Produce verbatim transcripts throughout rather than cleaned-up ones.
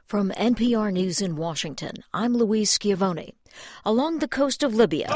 From N P R News in Washington, I'm Louise Schiavone. Along the coast of Libya,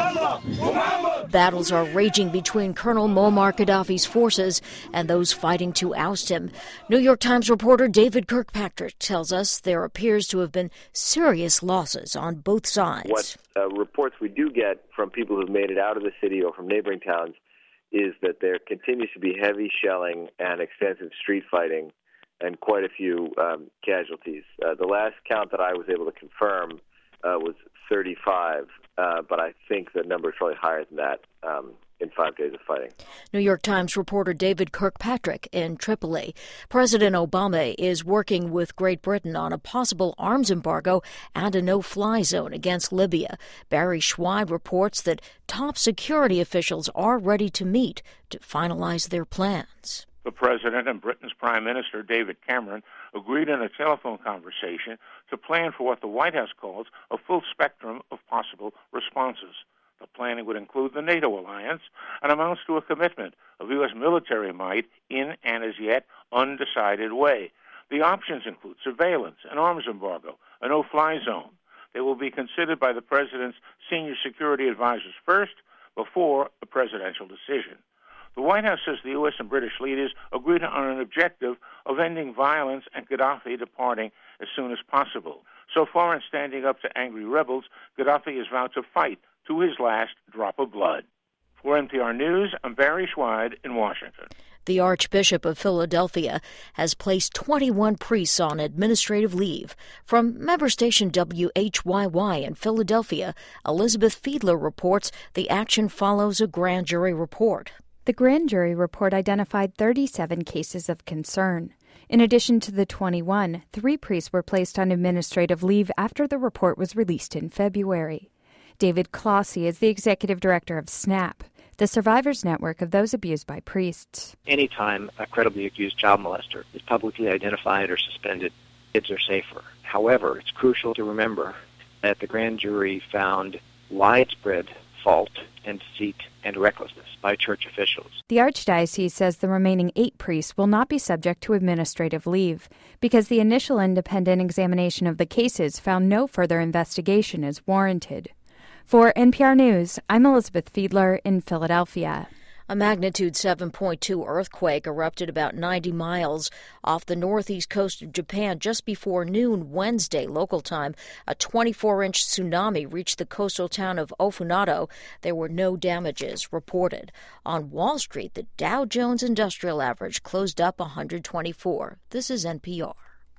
battles are raging between Colonel Muammar Gaddafi's forces and those fighting to oust him. New York Times reporter David Kirkpatrick tells us there appears to have been serious losses on both sides. What uh, reports we do get from people who've made it out of the city or from neighboring towns is that there continues to be heavy shelling and extensive street fighting and quite a few um, casualties. Uh, the last count that I was able to confirm uh, was thirty-five, uh, but I think the number is probably higher than that um, in five days of fighting. New York Times reporter David Kirkpatrick in Tripoli. President Obama is working with Great Britain on a possible arms embargo and a no-fly zone against Libya. Barry Schweid reports that top security officials are ready to meet to finalize their plans. The President and Britain's Prime Minister, David Cameron, agreed in a telephone conversation to plan for what the White House calls a full spectrum of possible responses. The planning would include the NATO alliance and amounts to a commitment of U S military might in an as yet undecided way. The options include surveillance, an arms embargo, a no-fly zone. They will be considered by the President's senior security advisors first before a presidential decision. The White House says the U S and British leaders agreed on an objective of ending violence and Gaddafi departing as soon as possible. So far in standing up to angry rebels, Gaddafi has vowed to fight to his last drop of blood. For N P R News, I'm Barry Schweid in Washington. The Archbishop of Philadelphia has placed twenty-one priests on administrative leave. From member station W H Y Y in Philadelphia, Elizabeth Fiedler reports the action follows a grand jury report. The grand jury report identified thirty-seven cases of concern. In addition to the twenty-one, three priests were placed on administrative leave after the report was released in February. David Clossie is the executive director of SNAP, the survivors network of those abused by priests. Anytime a credibly accused child molester is publicly identified or suspended, kids are safer. However, it's crucial to remember that the grand jury found widespread fault and deceit and recklessness by church officials. The Archdiocese says the remaining eight priests will not be subject to administrative leave because the initial independent examination of the cases found no further investigation is warranted. For N P R News, I'm Elizabeth Fiedler in Philadelphia. A magnitude seven point two earthquake erupted about ninety miles off the northeast coast of Japan just before noon Wednesday local time. A twenty-four inch tsunami reached the coastal town of Ofunato. There were no damages reported. On Wall Street, the Dow Jones Industrial Average closed up one hundred twenty-four. This is N P R.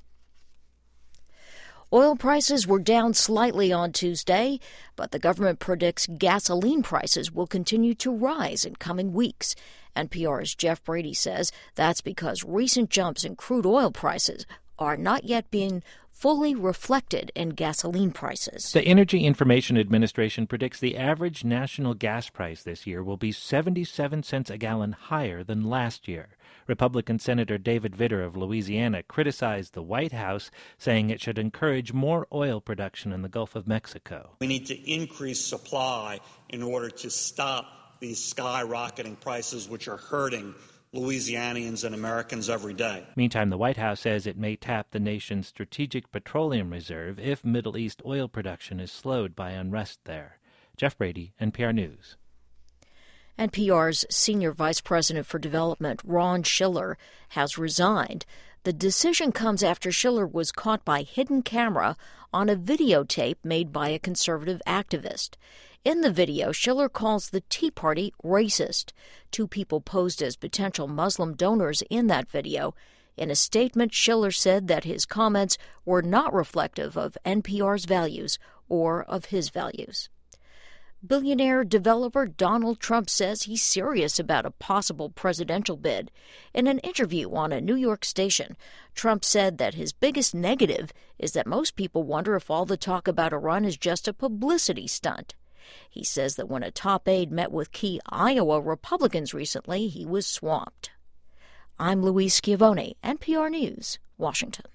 Oil prices were down slightly on Tuesday, but the government predicts gasoline prices will continue to rise in coming weeks. N P R's Jeff Brady says that's because recent jumps in crude oil prices are not yet being fully reflected in gasoline prices. The Energy Information Administration predicts the average national gas price this year will be seventy-seven cents a gallon higher than last year. Republican Senator David Vitter of Louisiana criticized the White House, saying it should encourage more oil production in the Gulf of Mexico. We need to increase supply in order to stop these skyrocketing prices, which are hurting Louisianians and Americans every day. Meantime, the White House says it may tap the nation's strategic petroleum reserve if Middle East oil production is slowed by unrest there. Jeff Brady, N P R News. N P R's Senior Vice President for Development, Ron Schiller, has resigned. The decision comes after Schiller was caught by hidden camera on a videotape made by a conservative activist. In the video, Schiller calls the Tea Party racist. Two people posed as potential Muslim donors in that video. In a statement, Schiller said that his comments were not reflective of N P R's values or of his values. Billionaire developer Donald Trump says he's serious about a possible presidential bid. In an interview on a New York station, Trump said that his biggest negative is that most people wonder if all the talk about a run is just a publicity stunt. He says that when a top aide met with key Iowa Republicans recently, he was swamped. I'm Louise Schiavone, N P R News, Washington.